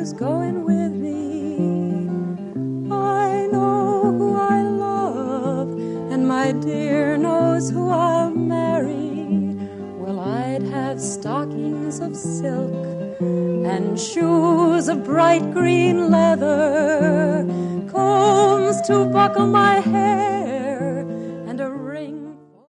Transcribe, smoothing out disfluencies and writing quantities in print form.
who's going with me. I know who I love, and my dear knows who I'll marry. Well, I'd have stockings of silk and shoes of bright green leather, combs to buckle my hair,